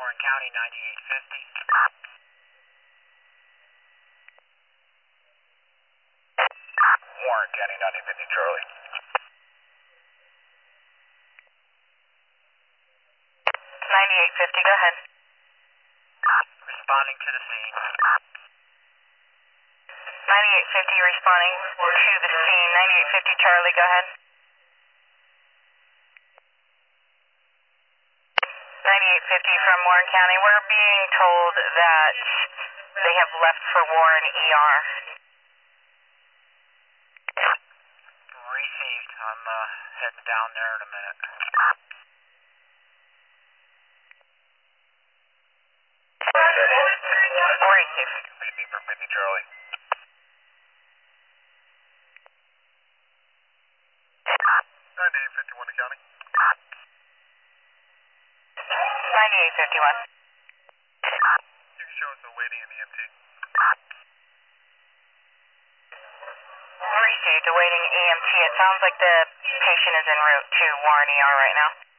Warren County, 9850. Warren County, 9850, Charlie. 9850, go ahead. Responding to the scene. 9850 responding to the scene. 9850 Charlie, go ahead. 9850 from Warren County. We're being told that they have left for Warren ER. Received. I'm heading down there in a minute. Received. 50 for 50, Charlie. 9851 to county. 9851. You can show us the waiting in EMT. Received, awaiting EMT. It sounds like the patient is en route to Warren ER right now.